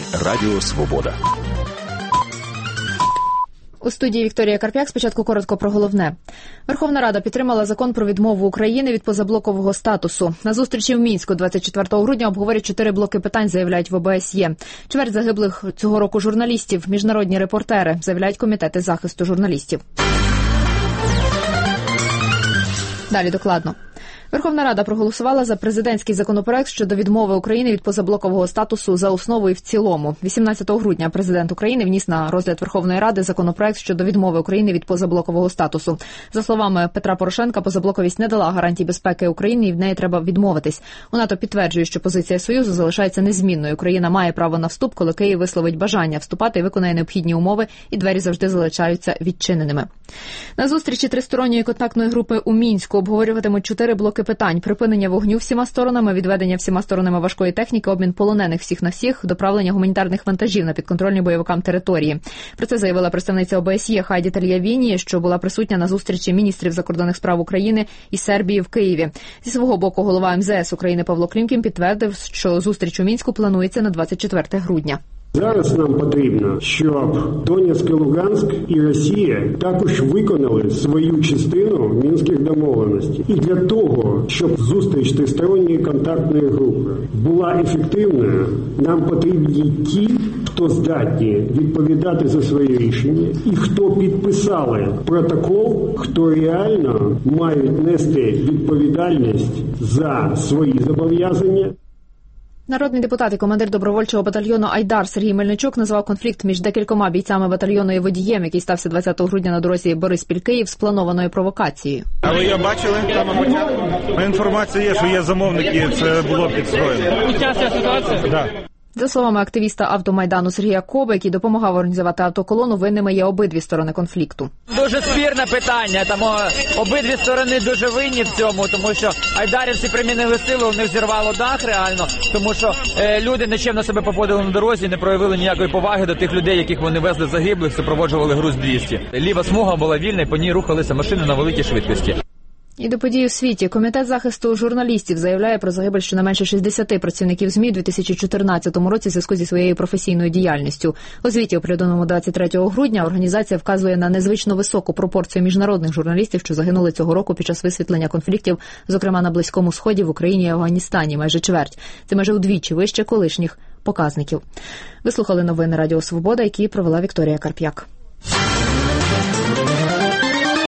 Радіо Свобода. У студії Вікторія Карп'як. Спочатку коротко про головне. Верховна Рада підтримала закон про відмову України від позаблокового статусу. На зустрічі в Мінську 24 грудня обговорять 4 блоки питань, заявляють в ОБСЄ. Чверть загиблих цього року журналістів, міжнародні репортери, заявляють комітети захисту журналістів. Далі докладно. Верховна Рада проголосувала за президентський законопроект щодо відмови України від позаблокового статусу за основу і в цілому. 18 грудня президент України вніс на розгляд Верховної Ради законопроект щодо відмови України від позаблокового статусу. За словами Петра Порошенка, позаблоковість не дала гарантій безпеки України і в неї треба відмовитись. У НАТО підтверджує, що позиція Союзу залишається незмінною. Україна має право на вступ, коли Київ висловить бажання вступати і виконає необхідні умови, і двері завжди залишаються відчиненими. На зустрічі тристоронньої контактної групи у Мінську обговорюватимуть 4 блоки питань: припинення вогню всіма сторонами, відведення всіма сторонами важкої техніки, обмін полонених всіх на всіх, доправлення гуманітарних вантажів на підконтрольні бойовикам території. Про це заявила представниця ОБСЄ Хайді Тальявіні, що була присутня на зустрічі міністрів закордонних справ України і Сербії в Києві. Зі свого боку голова МЗС України Павло Клімкін підтвердив, що зустріч у Мінську планується на 24 грудня. Зараз нам потрібно, щоб Донецьк і Луганськ і Росія також виконали свою частину мінських домовленостей. І для того, щоб зустріч тристоронньої контактної групи була ефективною, нам потрібні ті, хто здатні відповідати за свої рішення, і хто підписали протокол, хто реально мають нести відповідальність за свої зобов'язання. Народний депутат і командир добровольчого батальйону «Айдар» Сергій Мельничук назвав конфлікт між декількома бійцями батальйону і водієм, який стався 20 грудня на дорозі Бориспіль-Київ, спланованою провокацією. А ви його бачили? Там інформація є, що є замовники, це було підстроєно. Ця ситуація? Так. За словами активіста автомайдану Сергія Коби, який допомагав організувати автоколону, винними є обидві сторони конфлікту. Дуже спірне питання, тому обидві сторони дуже винні в цьому, тому що айдарівці примінили силу, у них зірвало дах реально, тому що люди нечемно себе поводили на дорозі, не проявили ніякої поваги до тих людей, яких вони везли загиблих, супроводжували груз 200. Ліва смуга була вільна, і по ній рухалися машини на великій швидкості. І до подій у світі. Комітет захисту журналістів заявляє про загибель щонайменше 60 працівників ЗМІ у 2014 році в зв'язку зі своєю професійною діяльністю. У звіті, оприлюдненому 23 грудня, організація вказує на незвично високу пропорцію міжнародних журналістів, що загинули цього року під час висвітлення конфліктів, зокрема на Близькому Сході, в Україні і Афганістані, майже чверть. Це майже удвічі вище колишніх показників. Ви слухали новини Радіо Свобода, які провела Вікторія Карп'як.